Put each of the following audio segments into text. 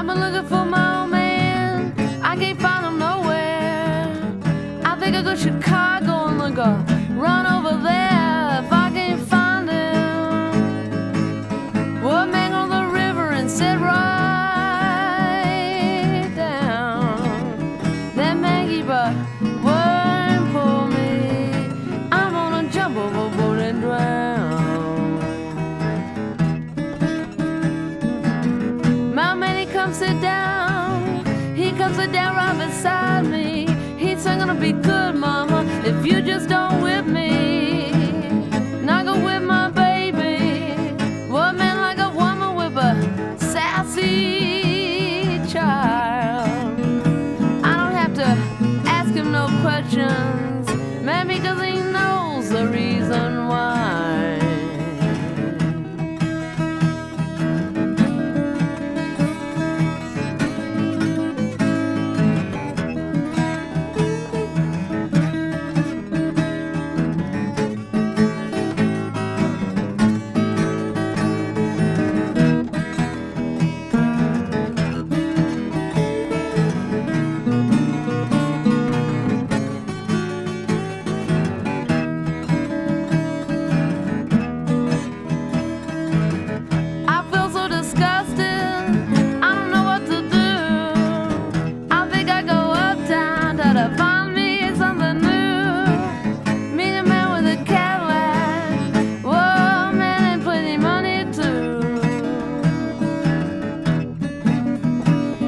I've been looking for my old man, I can't find him nowhere. I think I go to Chicago and look up, run over there if I can't find him. Well, man on the river and sit right down. That Maggie, but won't pull me. I'm gonna jump overboard and drown. My man, he comes sit down. He comes sit down right beside me. He's saying gonna be good, mama, if you just don't whip me. Not gonna whip my baby. Well, man, like a woman with a sassy child. I don't have to ask him no questions, man, because he knows the reason why.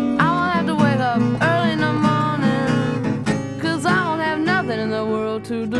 To do.